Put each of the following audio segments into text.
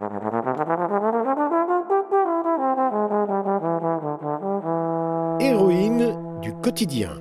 Héroïne du quotidien.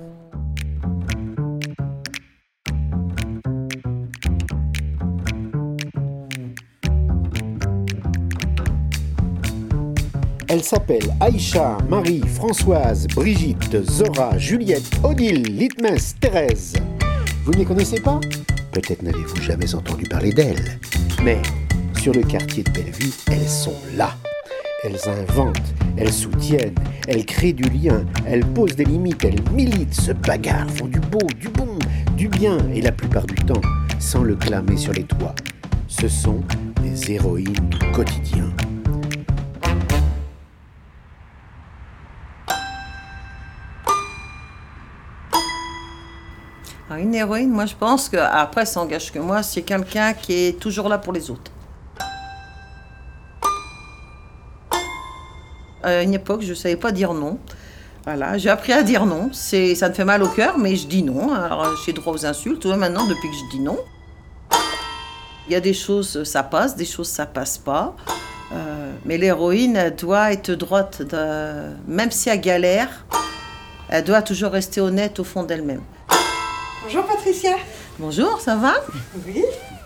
Elle s'appelle Aïcha, Marie, Françoise, Brigitte, Zora, Juliette, Odile, Litmès, Thérèse. Vous ne les connaissez pas ? Peut-être n'avez-vous jamais entendu parler d'elles. Mais sur le quartier de Bellevue, elles sont là. Elles inventent, elles soutiennent, elles créent du lien, elles posent des limites, elles militent, se bagarrent, font du beau, du bon, du bien, et la plupart du temps, sans le clamer sur les toits. Ce sont les héroïnes du quotidien. Une héroïne, moi je pense que, après ça engage que moi, c'est quelqu'un qui est toujours là pour les autres. À une époque, je ne savais pas dire non. Voilà, j'ai appris à dire non. Ça me fait mal au cœur, mais je dis non. Alors j'ai droit aux insultes. Maintenant, depuis que je dis non, il y a des choses, ça passe, des choses, ça passe pas. Mais l'héroïne, elle doit être droite. Même si elle galère, elle doit toujours rester honnête au fond d'elle-même. Bonjour Patricia. Bonjour, ça va ? Oui.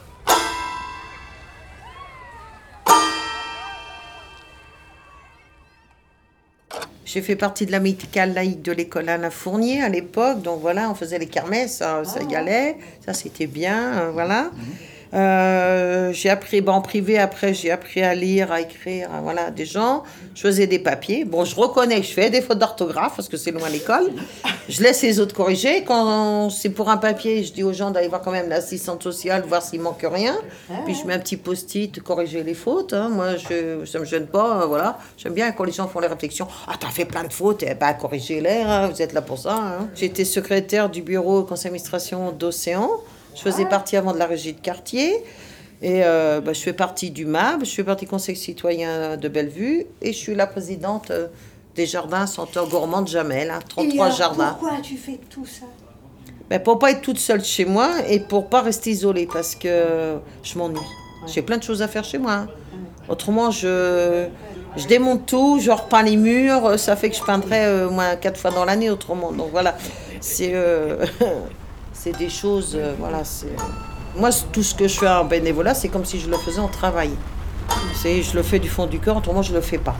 J'ai fait partie de la médicale laïque de l'école Alain Fournier à l'époque, donc voilà, on faisait les kermesses, ça y allait, ça c'était bien, voilà. J'ai appris en privé, après j'ai appris à lire, à écrire, voilà, des gens. Je faisais des papiers. Bon, je reconnais que je fais des fautes d'orthographe parce que c'est loin l'école. Je laisse les autres corriger. Quand c'est pour un papier, je dis aux gens d'aller voir quand même l'assistante sociale, voir s'il manque rien. Puis je mets un petit post-it, corriger les fautes. Moi, ça me gêne pas, voilà. J'aime bien quand les gens font les réflexions. Ah, t'as fait plein de fautes, corrigez-les, vous êtes là pour ça. J'étais secrétaire du bureau conseil d'administration d'Océan. Je faisais partie avant de la régie de quartier. Et je fais partie du MAB, je fais partie du Conseil citoyen de Bellevue. Et je suis la présidente des jardins senteurs gourmands de Jamel, 33 jardins. Pourquoi tu fais tout ça ? Pour pas être toute seule chez moi et pour pas rester isolée, parce que je m'ennuie. J'ai plein de choses à faire chez moi. Autrement, je démonte tout, je repeins les murs. Ça fait que je peindrais au moins 4 fois dans l'année autrement. Donc voilà, c'est des choses, Moi, tout ce que je fais en bénévolat, c'est comme si je le faisais en travail. Je le fais du fond du cœur, autrement je le fais pas.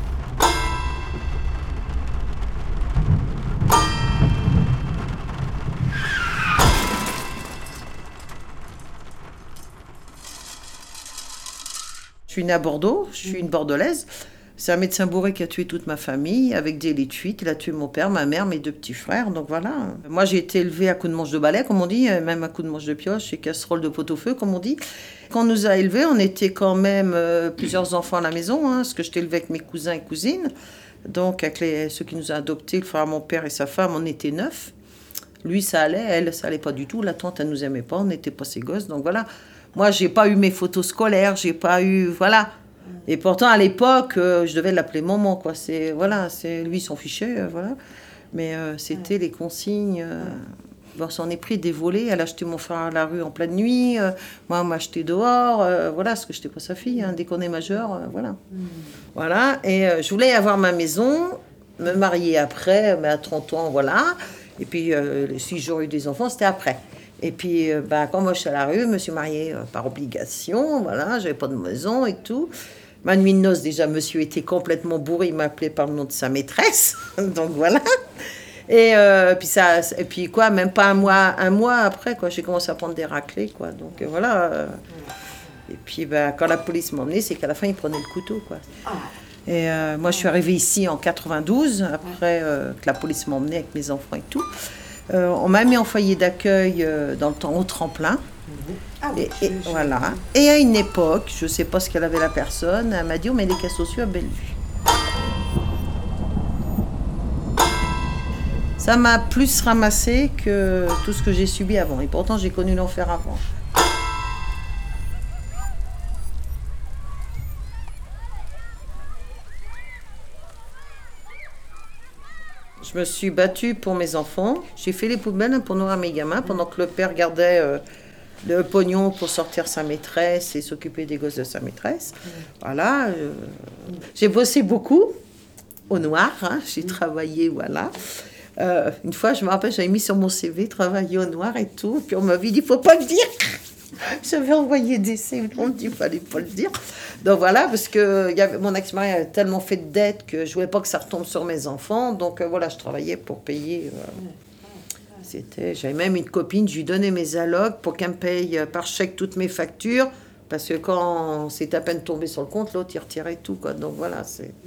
Je suis née à Bordeaux, je suis une Bordelaise. C'est un médecin bourré qui a tué toute ma famille avec des lits de fuite. Il a tué mon père, ma mère, mes 2 petits frères. Donc voilà. Moi, j'ai été élevée à coups de manche de balai, comme on dit, même à coups de manche de pioche et casserole de pot-au-feu, comme on dit. Quand on nous a élevés, on était quand même plusieurs enfants à la maison, parce que j'étais élevée avec mes cousins et cousines. Donc, avec ceux qui nous ont adoptés, le frère, mon père et sa femme, on était 9. Lui, ça allait, elle, ça allait pas du tout. La tante, elle nous aimait pas, on n'était pas ses gosses. Donc voilà. Moi, j'ai pas eu mes photos scolaires, j'ai pas eu... Voilà. Et pourtant, à l'époque, je devais l'appeler maman, quoi. C'est lui, s'en fichait, voilà. Mais c'était les consignes. On s'en est pris des volets. Elle a acheté mon frère à la rue en pleine nuit. Moi, on m'a acheté dehors. Voilà, parce que je n'étais pas sa fille. Dès qu'on est majeur, voilà. Voilà. Et je voulais avoir ma maison, me marier après, mais à 30 ans, voilà. Et puis, si j'aurais eu des enfants, c'était après. Et puis, quand moi je suis à la rue, je me suis mariée par obligation, voilà, j'avais pas de maison et tout. Ma nuit de noces, déjà, monsieur était complètement bourré, il m'appelait par le nom de sa maîtresse, donc voilà. Et puis quoi, même pas un mois après, quoi, j'ai commencé à prendre des raclées, quoi, donc voilà. Et puis, quand la police m'a emmenée, c'est qu'à la fin, ils prenaient le couteau, quoi. Et moi, je suis arrivée ici en 92, après que la police m'a emmenée avec mes enfants et tout. On m'a mis en foyer d'accueil dans le temps au tremplin. Et voilà. Et à une époque, je ne sais pas ce qu'elle avait la personne, elle m'a dit on met des cas sociaux à Bellevue. Ça m'a plus ramassé que tout ce que j'ai subi avant. Et pourtant, j'ai connu l'enfer avant. Je me suis battue pour mes enfants. J'ai fait les poubelles pour nourrir mes gamins pendant que le père gardait le pognon pour sortir sa maîtresse et s'occuper des gosses de sa maîtresse. Voilà. J'ai bossé beaucoup au noir, hein, j'ai travaillé, voilà. Une fois, je me rappelle, j'avais mis sur mon CV travailler au noir et tout, puis on m'avait dit, faut pas le dire. J'avais envoyé des CV, on me dit, fallait pas le dire. Donc voilà, parce que mon ex-mari avait tellement fait de dettes que je voulais pas que ça retombe sur mes enfants, donc voilà, je travaillais pour payer. J'avais même une copine, je lui donnais mes allocs pour qu'elle me paye par chèque toutes mes factures, parce que quand c'est à peine tombé sur le compte, l'autre il retirait tout, quoi. Donc voilà,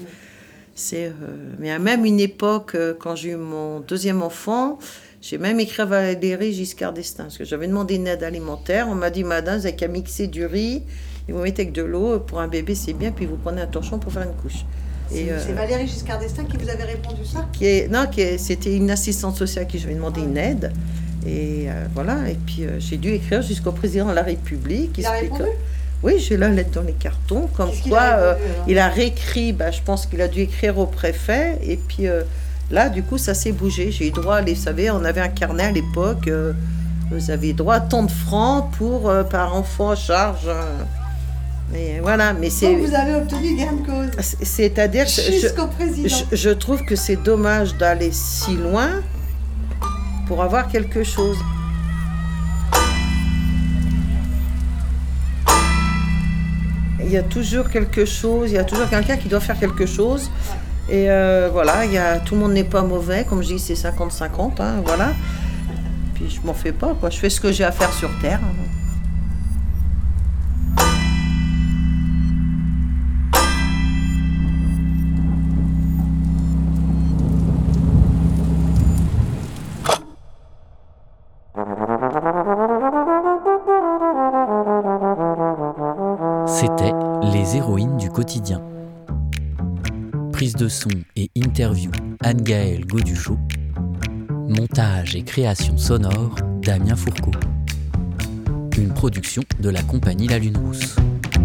mais à même une époque, quand j'ai eu mon deuxième enfant, j'ai même écrit à Valéry Giscard d'Estaing, parce que j'avais demandé une aide alimentaire. On m'a dit, madame, vous n'avez qu'à mixer du riz, et vous mettez avec de l'eau, pour un bébé c'est bien, puis vous prenez un torchon pour faire une couche. C'est Valéry Giscard d'Estaing qui vous avait répondu ça ? C'était une assistante sociale qui j'avais demandé une aide. Et voilà, et puis j'ai dû écrire jusqu'au président de la République. Il a répondu ? Oui, j'ai la lettre dans les cartons, comme quoi il a réécrit, je pense qu'il a dû écrire au préfet, et puis là, du coup, ça s'est bougé. J'ai eu droit, vous savez, on avait un carnet à l'époque, vous avez droit à tant de francs par enfant à charge. Mais voilà, mais c'est... Donc vous avez obtenu gain de cause. C'est-à-dire que jusqu'au président. Je trouve que c'est dommage d'aller si loin pour avoir quelque chose. Il y a toujours quelque chose, il y a toujours quelqu'un qui doit faire quelque chose. Et voilà, tout le monde n'est pas mauvais, comme je dis, c'est 50-50, hein, voilà. Puis je m'en fais pas, quoi. Je fais ce que j'ai à faire sur Terre. C'était les héroïnes du quotidien. Prise de son et interview Anne-Gaëlle Gauduchot. Montage et création sonore Damien Fourcault. Une production de la compagnie La Lune Rousse.